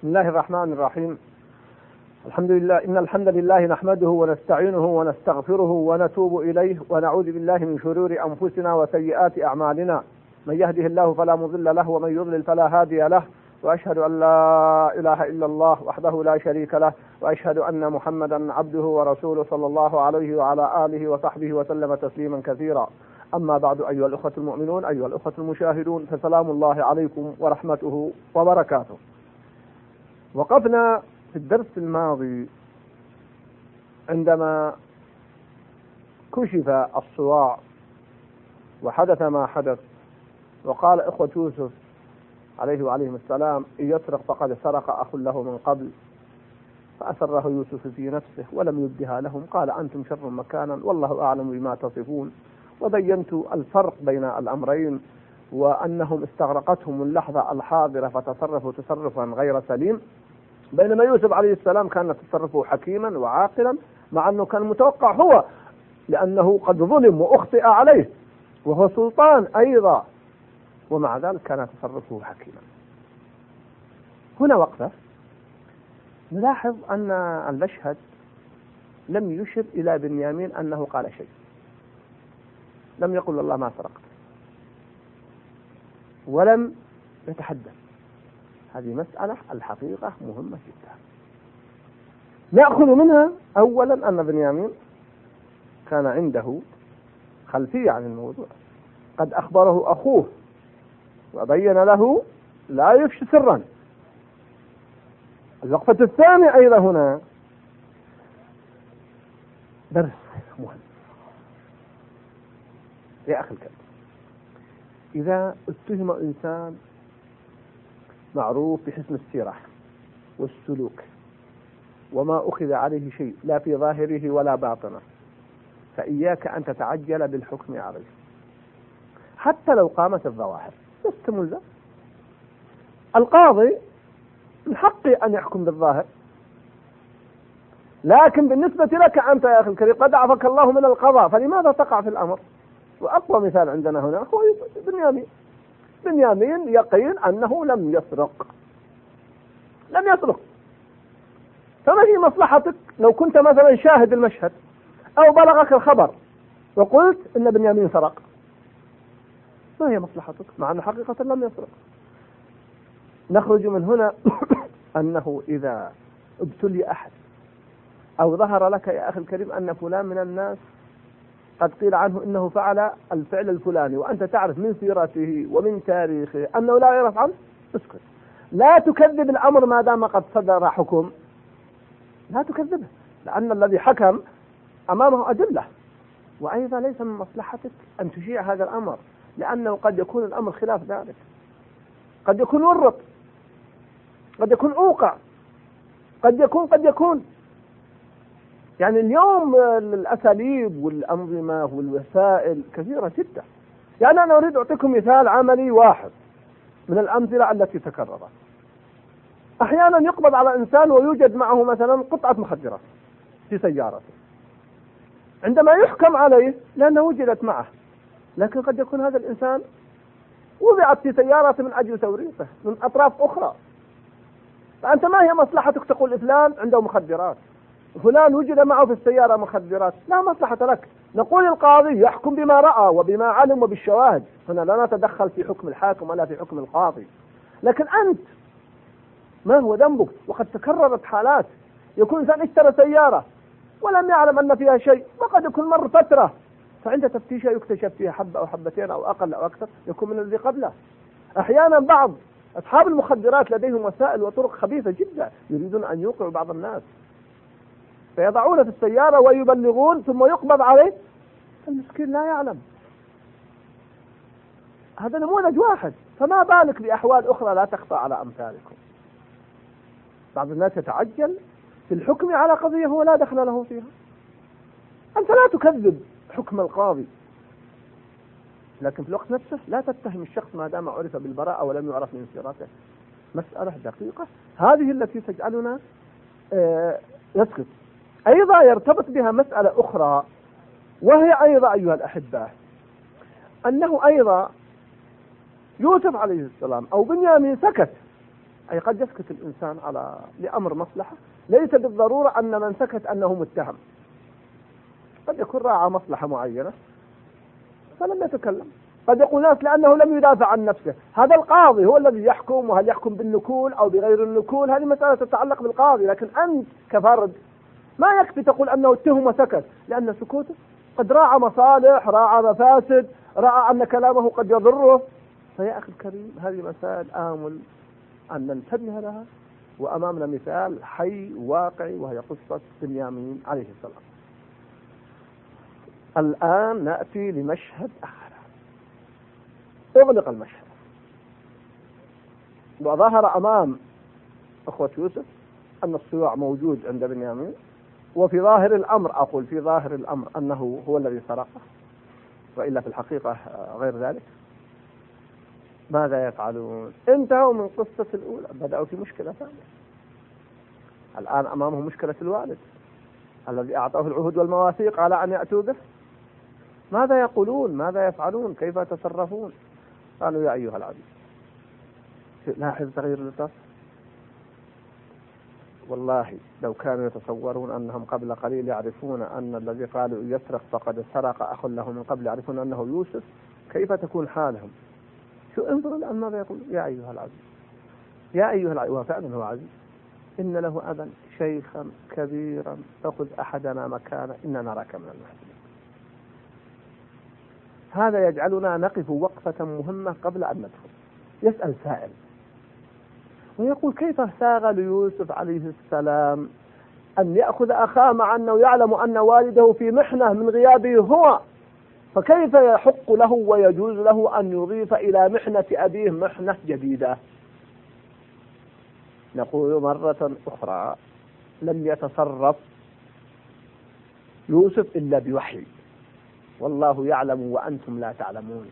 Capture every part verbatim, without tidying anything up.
بسم الله الرحمن الرحيم. الحمد لله إن الحمد لله نحمده ونستعينه ونستغفره ونتوب إليه ونعوذ بالله من شرور أنفسنا وسيئات أعمالنا، من يهده الله فلا مضل له ومن يضلل فلا هادي له، وأشهد أن لا إله إلا الله وحده لا شريك له، وأشهد أن محمدا عبده ورسوله صلى الله عليه وعلى آله وصحبه وسلم تسليما كثيرا. أما بعد، أيها الأخوة المؤمنون، أيها الأخوة المشاهدون، فسلام الله عليكم ورحمته وبركاته. وقفنا في الدرس الماضي عندما كشف الصواع وحدث ما حدث، وقال إخوة يوسف عليه وعليهم السلام: إن يسرق فقد سرق أخ له من قبل، فأسره يوسف في نفسه ولم يبدها لهم، قال أنتم شر مكانا والله أعلم بما تصفون. وبينت الفرق بين الأمرين، وأنهم استغرقتهم اللحظة الحاضرة فتصرفوا تصرفا غير سليم، بينما يوسف عليه السلام كان تصرفه حكيما وعاقلا، مع أنه كان متوقع هو، لأنه قد ظلم وأخطئ عليه وهو سلطان أيضا، ومع ذلك كان تصرفه حكيما. هنا وقفة نلاحظ أن المشهد لم يشر إلى بنيامين أنه قال شيء، لم يقل والله ما سرقت، ولم يتحدث. هذه مسألة الحقيقة مهمة جدا. نأخذ منها أولا أن بنيامين كان عنده خلفية عن الموضوع، قد أخبره أخوه وبين له لا يفشي سرا. الوقفة الثانية أيضا هنا درس مهم يا أخي الكريم. إذا اتهم إنسان معروف بحسن السيرة والسلوك وما أخذ عليه شيء لا في ظاهره ولا باطنه، فإياك أن تتعجل بالحكم عليه حتى لو قامت الظواهر، لست ملزم. القاضي من حقه أن يحكم بالظاهر، لكن بالنسبة لك أنت يا أخي الكريم قد عفك الله من القضاء، فلماذا تقع في الأمر؟ وأقوى مثال عندنا هنا هو بنيامين. بنيامين يقين أنه لم يسرق، لم يسرق. فما هي مصلحتك لو كنت مثلا شاهد المشهد أو بلغك الخبر وقلت إن بنيامين سرق؟ ما هي مصلحتك مع أن حقيقة لم يسرق؟ نخرج من هنا أنه إذا ابتلي أحد أو ظهر لك يا أخي الكريم أن فلان من الناس قد قيل عنه إنه فعل الفعل الفلاني، وأنت تعرف من سيرته ومن تاريخه أنه لا يعرف عنه، اسكت، لا تكذب الأمر ما دام قد صدر حكم، لا تكذبه، لأن الذي حكم أمامه أدلة. وأيضا ليس من مصلحتك أن تشيع هذا الأمر، لأنه قد يكون الأمر خلاف ذلك، قد يكون ورط، قد يكون أوقع، قد يكون قد يكون يعني اليوم الأساليب والأنظمة والوسائل كثيرة جدا. يعني أنا أريد أعطيكم مثال عملي واحد من الأمثلة التي تكررت. أحيانا يقبض على إنسان ويوجد معه مثلا قطعة مخدرات في سيارته، عندما يحكم عليه لأنه وجدت معه، لكن قد يكون هذا الإنسان وضعت في سيارة من أجل توريثه من أطراف أخرى، فأنت ما هي مصلحتك تقول فلان عنده مخدرات، فلان وجد معه في السيارة مخدرات؟ لا مصلحة لك. نقول القاضي يحكم بما رأى وبما علم وبالشواهد، هنا لا نتدخل في حكم الحاكم ولا في حكم القاضي. لكن أنت ما هو ذنبك؟ وقد تكررت حالات يكون إنسان اشترى سيارة ولم يعلم أن فيها شيء، وقد يكون مر فترة فعند تفتيشها يكتشف فيها حبة أو حبتين أو أقل أو أكثر، يكون من الذي قبله. أحيانا بعض أصحاب المخدرات لديهم وسائل وطرق خبيثة جدا، يريدون أن يوقعوا بعض الناس، فيضعون في السيارة ويبلغون ثم يقبض عليه، المسكين لا يعلم. هذا نموذج واحد، فما بالك بأحوال أخرى لا تخفى على أمثالكم. بعض الناس يتعجل في الحكم على قضية هو لا دخل له فيها. أنت لا تكذب حكم القاضي، لكن في الوقت نفسه لا تتهم الشخص ما دام عرف بالبراءة ولم يعرف من سيرته. مسألة دقيقة، هذه التي تجعلنا آه نسكت. أيضا يرتبط بها مسألة أخرى، وهي أيضا أيها الأحبة أنه أيضا يوسف عليه السلام أو بنيامين سكت أي قد يسكت الإنسان على لأمر مصلحة، ليس بالضرورة أن من سكت أنه متهم، قد يكون راعى مصلحة معينة فلم يتكلم. قد يقول ناس لأنه لم يدافع عن نفسه. هذا القاضي هو الذي يحكم، وهل يحكم بالنكول أو بغير النكول هذه مسألة تتعلق بالقاضي، لكن أنت كفرد ما يكفي تقول أنه اتهم وسكت، لأن سكوته قد راعى مصالح، راعى مفاسد، راعى أن كلامه قد يضره. فيا أخي الكريم هذه مسائل آمل أن ننتبه لها، وأمامنا مثال حي واقعي وهي قصة بنيامين عليه السلام. الآن نأتي لمشهد آخر. أغلق المشهد وظهر أمام أخوة يوسف أن الصواع موجود عند بنيامين، وفي ظاهر الأمر، أقول في ظاهر الأمر، أنه هو الذي سرقه، وإلا في الحقيقة غير ذلك. ماذا يفعلون؟ انتهوا من قصة الأولى، بدأوا في مشكلة ثانية. الآن أمامه مشكلة الوالد الذي أعطاه العهود والمواثيق على أن يأتوا به. ماذا يقولون؟ ماذا يفعلون؟ كيف يتصرفون؟ قالوا يا أيها العزيز، لاحظ تغيير اللطف. والله لو كانوا يتصورون أنهم قبل قليل يعرفون أن الذي قالوا يسرق فقد سرق أخ له من قبل، يعرفون أنه يوسف، كيف تكون حالهم؟ شو انظروا الآن ماذا يقول؟ يا أيها العزيز، يا أيها العزيز، وفعلا هو عزيز، إن له أبا شيخا كبيرا فخذ أحدنا مكانه إننا نراك من المحسنين. هذا يجعلنا نقف وقفة مهمة قبل أن ندخل. يسأل سائل ويقول كيف ساغ ليوسف عليه السلام أن يأخذ أخاه مع أنه يعلم أن والده في محنة من غيابه هو، فكيف يحق له ويجوز له أن يضيف إلى محنة أبيه محنة جديدة؟ نقول مرة أخرى لم يتصرف يوسف إلا بوحي، والله يعلم وأنتم لا تعلمون.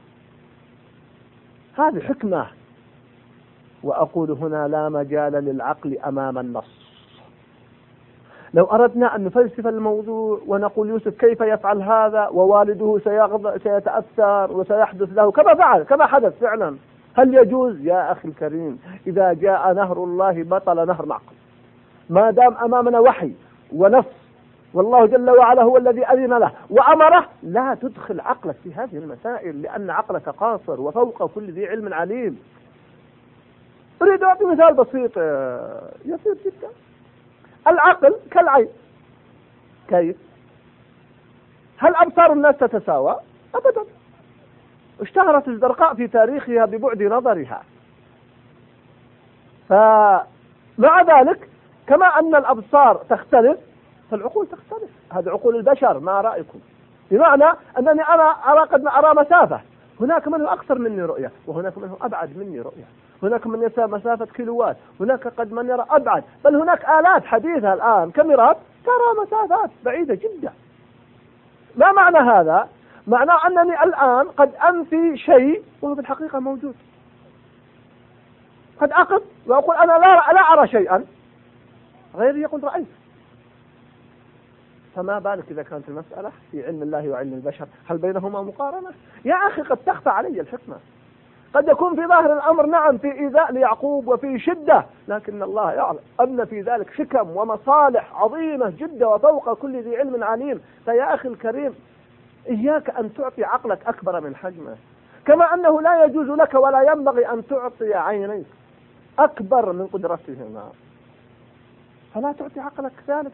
هذه حكمة. وأقول هنا لا مجال للعقل أمام النص. لو أردنا أن نفلسف الموضوع ونقول يوسف كيف يفعل هذا ووالده سيتأثر وسيحدث له كما فعل كما حدث فعلا، هل يجوز؟ يا أخي الكريم إذا جاء نهر الله بطل نهر معقل. ما دام أمامنا وحي ونص والله جل وعلا هو الذي أذن له وأمره، لا تدخل عقلك في هذه المسائل لأن عقلك قاصر وفوق كل ذي علم عليم. أريد أعطي مثال بسيط يسير جدا. العقل كالعين. كيف؟ هل أبصار الناس تتساوى؟ أبدا. اشتهرت الزرقاء في تاريخها ببعد نظرها. فمع ذلك كما أن الأبصار تختلف فالعقول تختلف. هذه عقول البشر. ما رأيكم؟ بمعنى أنني أنا أرى قد أرى مسافة، هناك من هو أكثر مني رؤية، وهناك من هو أبعد مني رؤية، هناك من يسى مسافة كيلوات، هناك قد من يرى أبعد، بل هناك آلات حديثة الآن كاميرات ترى مسافات بعيدة جدا. ما معنى هذا؟ معناه أنني الآن قد أنفي شيء وهو في الحقيقة موجود. قد أقف وأقول أنا لا, لا أرى شيئا، غيري يقول رأيت. فما بالك إذا كانت المسألة في علم الله وعلم البشر، هل بينهما مقارنة؟ يا أخي قد تخفى علي الحكمة. قد يكون في ظاهر الأمر نعم في إيذاء ليعقوب وفي شدة، لكن الله يعلم أن في ذلك حكم ومصالح عظيمة جدا وفوق كل ذي علم عليم. فيا أخي الكريم إياك أن تعطي عقلك أكبر من حجمه، كما أنه لا يجوز لك ولا ينبغي أن تعطي عينيك أكبر من قدرتهما، فلا تعطي عقلك ذلك.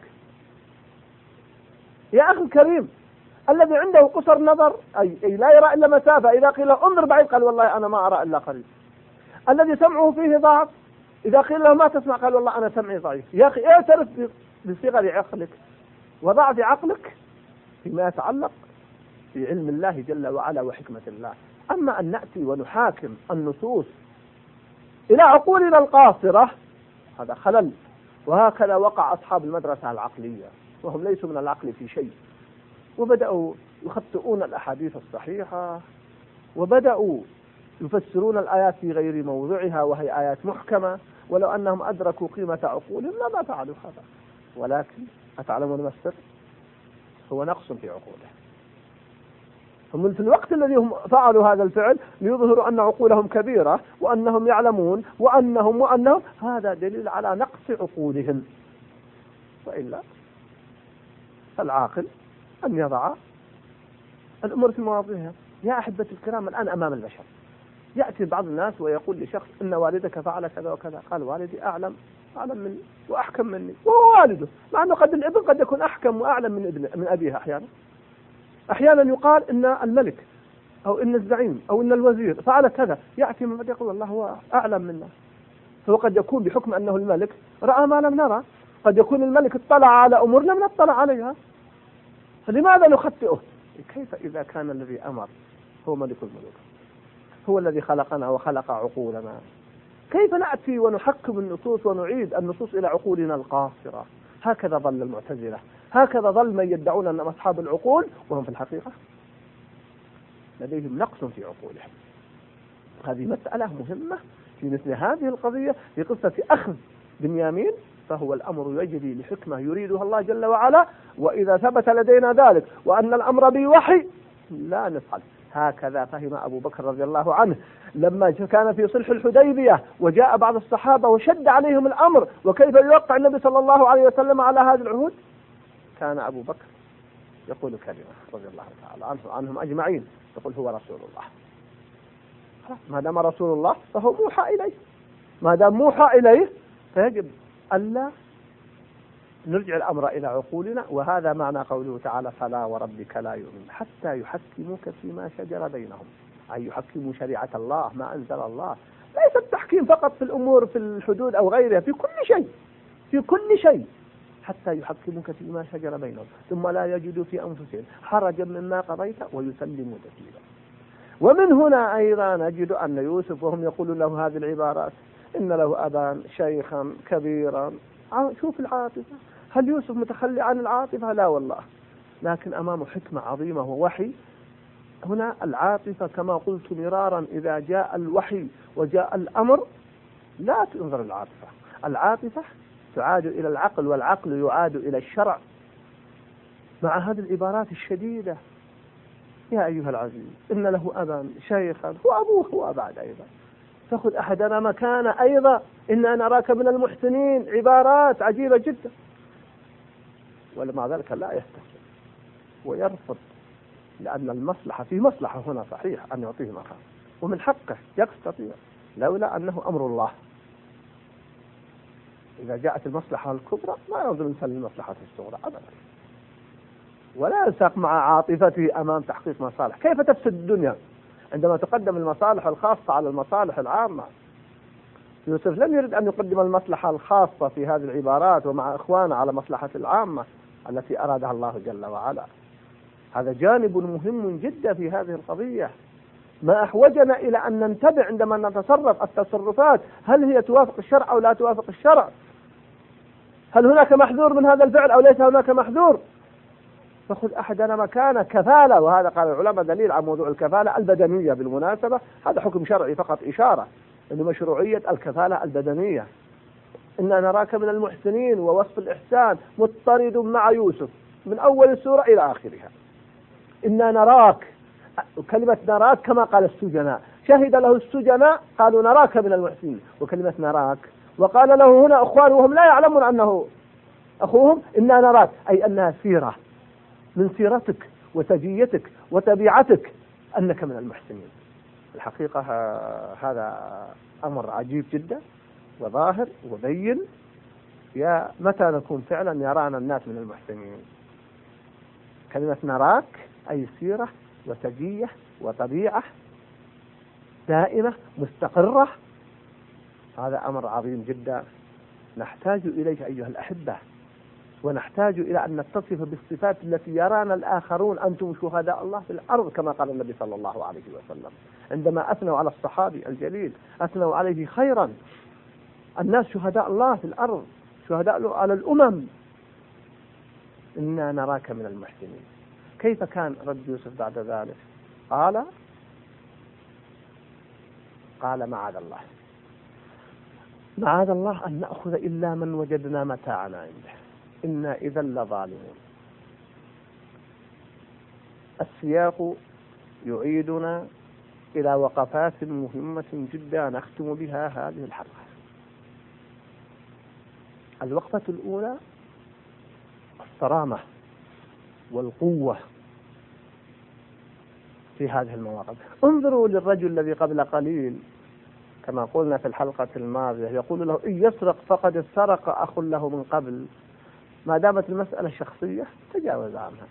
يا أخي الكريم الذي عنده قصر نظر أي, أي لا يرى إلا مسافة، إذا قيل انظر بعيد قال والله أنا ما أرى إلا قريب. الذي سمعه فيه ضعف إذا قيل له ما تسمع قال والله أنا سمعي ضعيف. يا أخي اعترف بصغر عقلك وضعف عقلك فيما يتعلق في علم الله جل وعلا وحكمة الله. أما أن نأتي ونحاكم النصوص إلى عقولنا القاصرة هذا خلل. وهكذا وقع أصحاب المدرسة العقلية وهم ليسوا من العقل في شيء، وبدأوا يخطئون الأحاديث الصحيحة، وبدأوا يفسرون الآيات في غير موضعها وهي آيات محكمة، ولو أنهم أدركوا قيمة عقولهم لما فعلوا هذا. ولكن أتعلمون ما السر؟ هو نقص في عقوله. هم في الوقت الذي هم فعلوا هذا الفعل ليظهروا أن عقولهم كبيرة وأنهم يعلمون وأنهم وأنهم، هذا دليل على نقص عقولهم. وإلا العاقل أن يضع الأمور في مواضعها. يا أحبة الكرام، الآن أمام البشر يأتي بعض الناس ويقول لشخص إن والدك فعل كذا وكذا، قال والدي أعلم أعلم مني وأحكم مني، وهو والده، مع أنه قد الابن قد يكون أحكم وأعلم من ابن من أبيه. أحيانا أحيانا يقال إن الملك أو إن الزعيم أو إن الوزير فعل كذا، يأتي من بعد يقول الله هو أعلم منا. فهو قد يكون بحكم أنه الملك رأى ما لم نرى، قد يكون الملك اطلع على أمور لم نطلع عليها، فلماذا نخطئه؟ كيف إذا كان الذي أمر هو ملك الملوك، هو الذي خلقنا وخلق عقولنا؟ كيف نأتي ونحكم النصوص ونعيد النصوص إلى عقولنا القاصرة؟ هكذا ظل المعتزلة، هكذا ظل من يدعون أنهم أصحاب العقول وهم في الحقيقة لديهم نقص في عقولهم. هذه مسألة مهمة في مثل هذه القضية، في قصة أخذ بنيامين، فهو الأمر يجري لحكمة يريدها الله جل وعلا، وإذا ثبت لدينا ذلك وأن الأمر بوحي لا نفعل. هكذا فهم أبو بكر رضي الله عنه لما كان في صلح الحديبية وجاء بعض الصحابة وشد عليهم الأمر وكيف يوقع النبي صلى الله عليه وسلم على هذا العهود، كان أبو بكر يقول كلمة رضي الله تعالى عنه عنهم أجمعين، يقول هو رسول الله. ما دام رسول الله فهو موحى إليه، ما دام موحى إليه فيجب ألا نرجع الأمر إلى عقولنا. وهذا معنى قوله تعالى فلا وربك لا يؤمن حتى يحكموك فيما شجر بينهم، أي يحكموا شريعة الله ما أنزل الله. ليس التحكيم فقط في الأمور في الحدود أو غيرها، في كل شيء في كل شيء حتى يحكموك فيما شجر بينهم ثم لا يجدوا في أنفسهم حرجا مما قضيت ويسلموا تسليما. ومن هنا أيضا نجد أن يوسف وهم يقولون له هذه العبارات إن له أبا شيخا كبيرا، شوف العاطفة، هل يوسف متخلي عن العاطفة؟ لا والله، لكن أمامه حكمة عظيمة ووحي. هنا العاطفة كما قلت مرارا إذا جاء الوحي وجاء الأمر لا تنظر العاطفة، العاطفة تعاد إلى العقل والعقل يعاد إلى الشرع. مع هذه العبارات الشديدة يا أيها العزيز إن له أبا شيخا، هو أبوه هو بعد أيضا، فخذ أحدنا مكان أيضا إنا نراك من المحسنين، عبارات عجيبة جدا. ولمع ذلك لا يستسلم ويرفض، لأن المصلحة في مصلحة هنا صحيح أن يعطيه مكان، ومن حقه يستطيع لولا أنه أمر الله. إذا جاءت المصلحة الكبرى ما ينظر الإنسان للمصلحة الصغرى أبدا، ولا ينساق مع عاطفته أمام تحقيق مصالح. كيف تفسد الدنيا عندما تقدم المصالح الخاصة على المصالح العامة؟ يوسف لم يرد أن يقدم المصلحة الخاصة في هذه العبارات ومع إخوانه على مصلحة العامة التي أرادها الله جل وعلا. هذا جانب مهم جدا في هذه القضية، ما أحوجنا إلى أن ننتبه عندما نتصرف التصرفات، هل هي توافق الشرع أو لا توافق الشرع؟ هل هناك محذور من هذا الفعل أو ليس هناك محذور؟ فخذ أحدنا مكانه كفالة، وهذا قال العلماء دليل على موضوع الكفالة البدنية بالمناسبة، هذا حكم شرعي فقط إشارة أن مشروعية الكفالة البدنية. إنا نراك من المحسنين ووصف الإحسان مضطرد مع يوسف من أول السورة إلى آخرها. إنا نراك، كلمة نراك كما قال السجناء، شهد له السجناء قالوا نراك من المحسنين، وكلمة نراك وقال له هنا أخوان وهم لا يعلمون أنه أخوهم، إنا نراك أي أنها سيرة من سيرتك وسجيتك وتبيعتك أنك من المحسنين. الحقيقة هذا أمر عجيب جدا وظاهر وبين. يا متى نكون فعلا يرانا الناس من المحسنين؟ كلمة نراك أي سيرة وسجية وطبيعة دائمة مستقرة. هذا أمر عظيم جدا نحتاج إليه أيها الأحبة، ونحتاج إلى أن نتصف بالصفات التي يرانا الآخرون أنتم شهداء الله في الأرض، كما قال النبي صلى الله عليه وسلم عندما أثنوا على الصحابي الجليل أثنوا عليه خيرا. الناس شهداء الله في الأرض، شهداء على الأمم. إنا نراك من المحسنين. كيف كان رد يوسف بعد ذلك؟ قال قال معاذ الله معاذ الله أن نأخذ إلا من وجدنا متاعنا عنده إنا إذا لظالمون. السياق يعيدنا إلى وقفات مهمة جدا نختم بها هذه الحلقة. الوقفة الأولى الصرامة والقوة في هذه المواقف. انظروا للرجل الذي قبل قليل كما قلنا في الحلقة الماضية يقول له إن يسرق فقد سرق أخ له من قبل. ما دامت المسألة شخصية تجاوز عنها،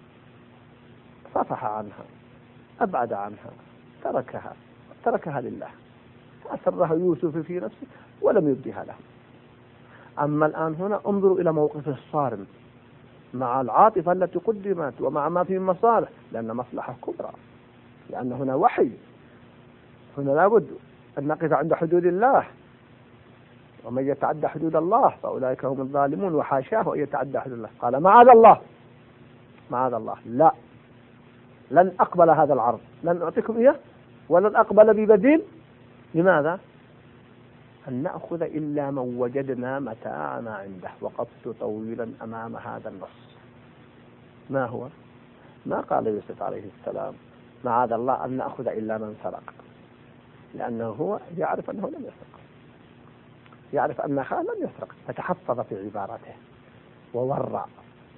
صفح عنها، أبعد عنها، تركها تركها لله، أسرها يوسف في نفسه ولم يبدها له. أما الآن هنا انظروا إلى موقفه الصارم مع العاطفة التي قدمت ومع ما فيه مصالح، لأن مصلحة كبرى، لأن هنا وحي، هنا لابد أن نقف عند حدود الله، ومن يتعدى حدود الله فأولئك هم الظالمون، وحاشاه أن يتعدى حدود الله. قال معاذ الله معاذ الله، لا، لن أقبل هذا العرض، لن أعطيكم إياه ولن أقبل ببديل. لماذا؟ أن نأخذ إلا من وجدنا متاعنا عنده. وقفت طويلا أمام هذا النص. ما هو؟ ما قال يوسف عليه السلام معاذ الله أن نأخذ إلا من سرق، لأنه هو يعرف أنه لم يسرق، يعرف أن أخاه لم يسرق، فتحفظ في عبارته وورع،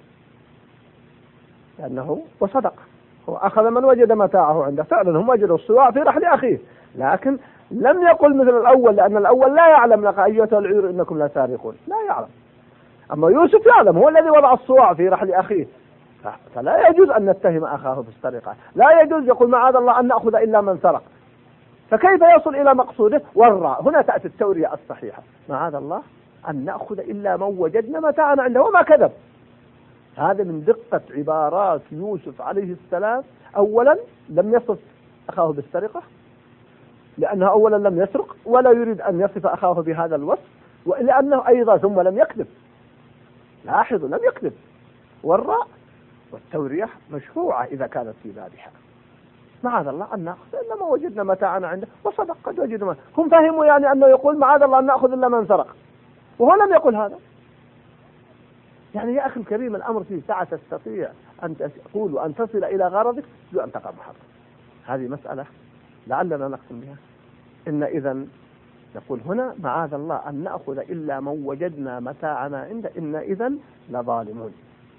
لأنه وصدق، هو أخذ من وجد متاعه عنده. فعلا هم وجدوا الصواع في رحل أخيه، لكن لم يقل مثل الأول، لأن الأول لا يعلم لك أيها العير إنكم لا سارقون، لا يعلم. أما يوسف يعلم، هو الذي وضع الصواع في رحل أخيه، فلا يجوز أن نتهم أخاه بالسرقة، لا يجوز يقول معاذ الله أن نأخذ إلا من سرق. فكيف يصل إلى مقصوده؟ ورع. هنا تأتي التورية الصحيحة، معاذ الله أن نأخذ إلا من وجدنا متاعنا عنده، وما كذب. هذا من دقة عبارات يوسف عليه السلام. أولا لم يصف أخاه بالسرقة، لأنه أولا لم يسرق ولا يريد أن يصف أخاه بهذا الوصف، ولأنه أيضا ثم لم يكذب. لاحظوا، لم يكذب. والراء والتورية مشروعة إذا كانت في بابها. معاذ الله أن نأخذ إلا ما وجدنا متاعنا عنده، وصدق، قد وجدنا. هم فهموا يعني أنه يقول معاذ الله أن نأخذ إلا من سرق، وهو لم يقل هذا. يعني يا أخي الكريم، الأمر فيه سعة، تستطيع أن تقول وأن تصل إلى غرضك بدون أن تقع محرم. هذه مسألة لعلنا نختم بها. إن إذن نقول هنا معاذ الله أن نأخذ إلا من وجدنا متاعنا عنده، إن إذن لظالمون.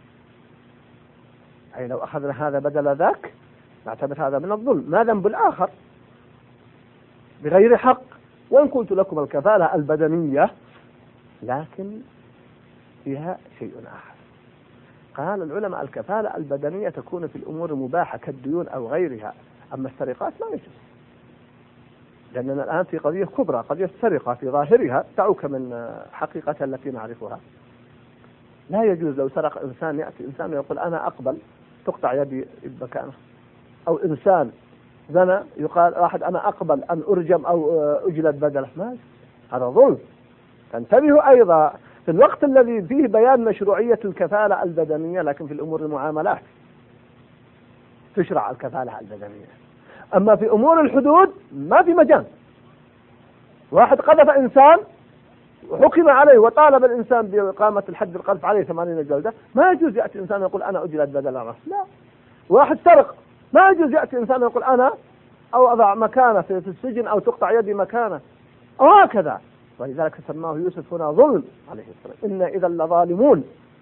أي لو أخذنا هذا بدل ذاك نعتبر هذا من الظلم. ما ذنب الآخر بغير حق؟ وإن قلت لكم الكفالة البدنية لكن فيها شيء آخر. قال العلماء الكفالة البدنية تكون في الأمور المباحة كالديون أو غيرها، أما السرقات لا يجوز، لأننا الآن في قضية كبرى، قضية السرقة في ظاهرها تعوك من حقيقتها التي نعرفها. لا يجوز لو سرق إنسان، يأتي إنسان ويقول أنا أقبل تقطع يدي مكانه، أو إنسان زنا يقال واحد أنا أقبل أن أرجم أو أجلد بدله، ما هذا ظلم. تنتبهوا أيضا في الوقت الذي فيه بيان مشروعية الكفالة البدنية، لكن في الأمور المعاملات تشرع الكفالة البدنية. أما في أمور الحدود ما في مجال. واحد قذف إنسان وحكم عليه وطالب الإنسان بإقامة الحد القذف عليه ثمانين جلدة، ما يجوز يأتي إنسان يقول أنا أجلد بدل الرأس، لا. واحد سرق، ما يجوز يأتي إنسان يقول أنا أو أضع مكانه في السجن أو تقطع يدي مكانه، أو هكذا. ولذلك سماه يوسف هنا ظلم عليه السلام، إن إذا لظالمون.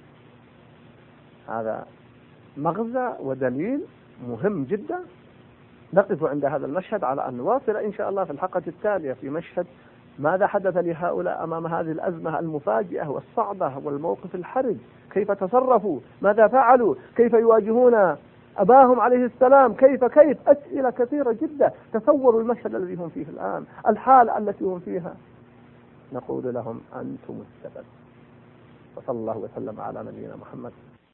هذا مغزى ودليل مهم جدا. نقف عند هذا المشهد على أن نواصل إن شاء الله في الحلقة التالية في مشهد ماذا حدث لهؤلاء أمام هذه الأزمة المفاجئة والصعبة والموقف الحرج، كيف تصرفوا، ماذا فعلوا، كيف يواجهون أباهم عليه السلام، كيف كيف أسئلة كثيرة جدا. تصوروا المشهد الذي هم فيه الآن، الحالة التي هم فيها. نقول لهم أنتم السبب. وصلى الله وسلم على نبينا محمد.